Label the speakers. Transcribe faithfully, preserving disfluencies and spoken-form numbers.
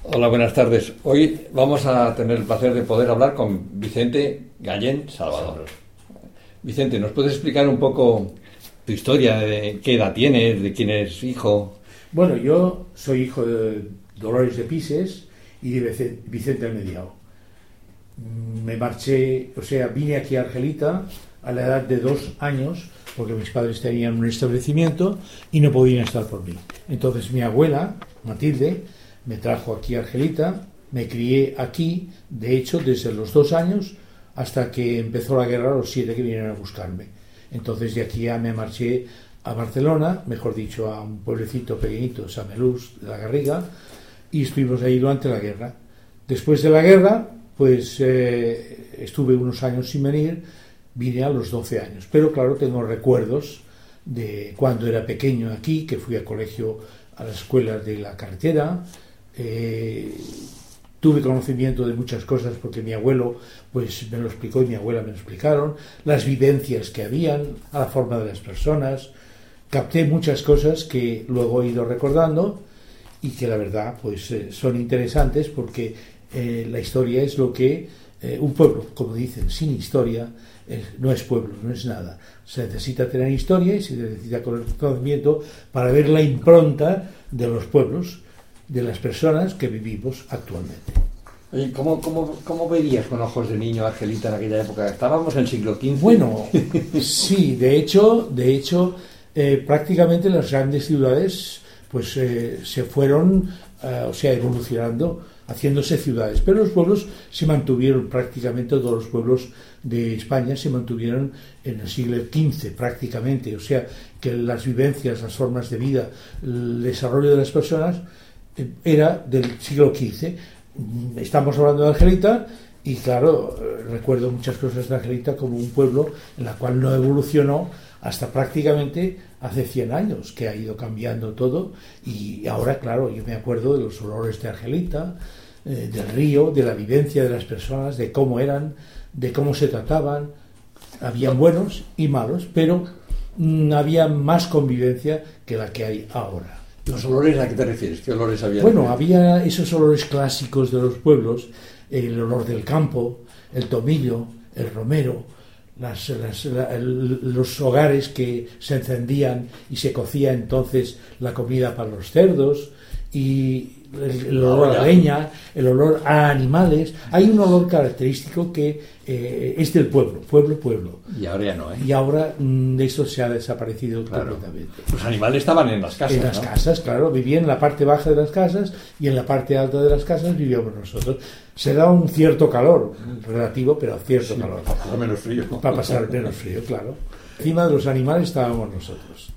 Speaker 1: Hola, buenas tardes. Hoy vamos a tener el placer de poder hablar con Vicente Gallén Salvador. Vicente, ¿nos puedes explicar un poco tu historia, de qué edad tienes, de quién eres hijo?
Speaker 2: Bueno, yo soy hijo de Dolores de Pises y de Vicente el Mediao. Me marché, o sea, vine aquí a Argelita a la edad de dos años porque mis padres tenían un establecimiento y no podían estar por mí. Entonces mi abuela, Matilde, me trajo aquí a Argelita, me crié aquí, de hecho, desde los dos años hasta que empezó la guerra, los siete que vinieron a buscarme. Entonces de aquí ya me marché a Barcelona, mejor dicho, a un pueblecito pequeñito, Samelús de la Garriga, y estuvimos ahí durante la guerra. Después de la guerra, pues eh, estuve unos años sin venir, vine a los doce años. Pero claro, tengo recuerdos de cuando era pequeño aquí, que fui al colegio, a las escuelas de la carretera. Eh, tuve conocimiento de muchas cosas porque mi abuelo pues me lo explicó y mi abuela me lo explicaron, las vivencias que habían, a la forma de las personas. Capté muchas cosas que luego he ido recordando y que la verdad pues eh, son interesantes porque eh, la historia es lo que eh, un pueblo, como dicen, sin historia eh, no es pueblo, no es nada. Se necesita tener historia y se necesita conocimiento para ver la impronta de los pueblos, de las personas que vivimos actualmente.
Speaker 1: Oye, ¿cómo, cómo, cómo verías con ojos de niño Argelita en aquella época? Estábamos en el siglo quince.
Speaker 2: Bueno, sí, de hecho, de hecho eh, prácticamente las grandes ciudades pues eh, se fueron, eh, o sea, evolucionando, haciéndose ciudades, pero los pueblos se mantuvieron prácticamente, todos los pueblos de España se mantuvieron en el siglo quince prácticamente, o sea, que las vivencias, las formas de vida, el desarrollo de las personas era del siglo quince. Estamos hablando de Argelita y claro, recuerdo muchas cosas de Argelita como un pueblo en la cual no evolucionó hasta prácticamente hace cien años, que ha ido cambiando todo. Y ahora, claro, yo me acuerdo de los olores de Argelita, eh, del río, de la vivencia de las personas, de cómo eran, de cómo se trataban. Habían buenos y malos, pero mmm, había más convivencia que la que hay ahora.
Speaker 1: ¿Los olores a qué te refieres? ¿Qué olores había?
Speaker 2: Bueno, había esos olores clásicos de los pueblos, el olor del campo, el tomillo, el romero, las, las, la, el, los hogares que se encendían y se cocía entonces la comida para los cerdos, y el, el olor a la leña, el olor a animales. Hay un olor característico que eh, es del pueblo, pueblo, pueblo.
Speaker 1: Y ahora ya no, ¿eh?
Speaker 2: Y ahora mmm, esto se ha desaparecido, claro, completamente.
Speaker 1: Los animales estaban en las casas,
Speaker 2: En las
Speaker 1: ¿no?
Speaker 2: casas, claro, vivían en la parte baja de las casas y en la parte alta de las casas vivíamos nosotros. Se da un cierto calor, relativo, pero cierto
Speaker 1: sí,
Speaker 2: calor.
Speaker 1: Para pasar menos frío.
Speaker 2: Para pasar menos frío, claro. Encima de los animales estábamos nosotros.